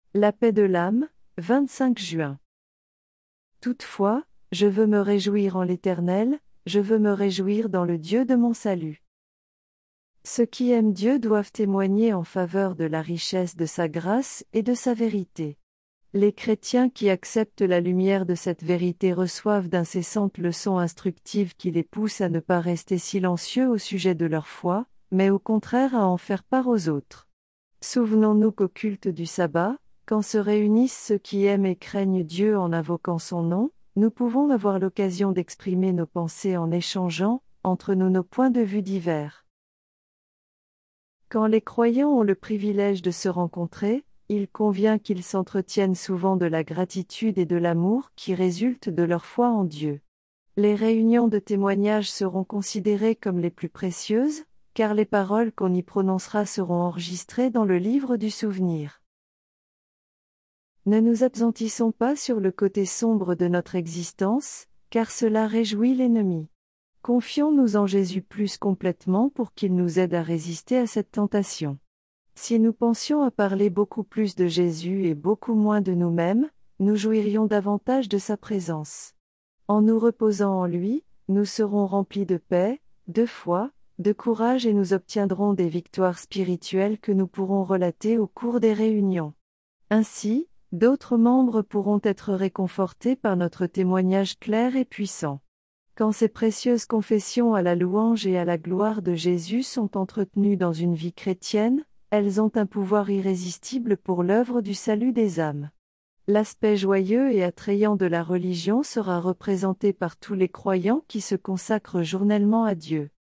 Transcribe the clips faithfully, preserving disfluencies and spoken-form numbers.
La paix de l'âme, vingt-cinq juin. Toutefois, je veux me réjouir en l'Éternel, je veux me réjouir dans le Dieu de mon salut. Ceux qui aiment Dieu doivent témoigner en faveur de la richesse de sa grâce et de sa vérité. Les chrétiens qui acceptent la lumière de cette vérité reçoivent d'incessantes leçons instructives qui les poussent à ne pas rester silencieux au sujet de leur foi, mais au contraire à en faire part aux autres. Souvenons-nous qu'au culte du sabbat, quand se réunissent ceux qui aiment et craignent Dieu en invoquant son nom, nous pouvons avoir l'occasion d'exprimer nos pensées en échangeant, entre nous nos points de vue divers. Quand les croyants ont le privilège de se rencontrer, il convient qu'ils s'entretiennent souvent de la gratitude et de l'amour qui résultent de leur foi en Dieu. Les réunions de témoignage seront considérées comme les plus précieuses, car les paroles qu'on y prononcera seront enregistrées dans le livre du souvenir. Ne nous appesantissons pas sur le côté sombre de notre existence, car cela réjouit l'ennemi. Confions-nous en Jésus plus complètement pour qu'il nous aide à résister à cette tentation. Si nous pensions à parler beaucoup plus de Jésus et beaucoup moins de nous-mêmes, nous jouirions davantage de sa présence. En nous reposant en lui, nous serons remplis de paix, de foi, de courage et nous obtiendrons des victoires spirituelles que nous pourrons relater au cours des réunions. Ainsi, d'autres membres pourront être réconfortés par notre témoignage clair et puissant. Quand ces précieuses confessions à la louange et à la gloire de Jésus sont entretenues dans une vie chrétienne, elles ont un pouvoir irrésistible pour l'œuvre du salut des âmes. L'aspect joyeux et attrayant de la religion sera représenté par tous les croyants qui se consacrent journellement à Dieu.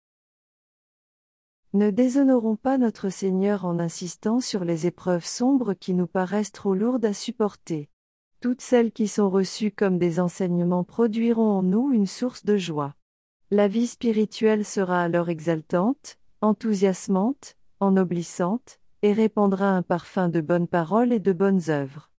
Ne déshonorons pas notre Seigneur en insistant sur les épreuves sombres qui nous paraissent trop lourdes à supporter. Toutes celles qui sont reçues comme des enseignements produiront en nous une source de joie. La vie spirituelle sera alors exaltante, enthousiasmante, ennoblissante, et répandra un parfum de bonnes paroles et de bonnes œuvres.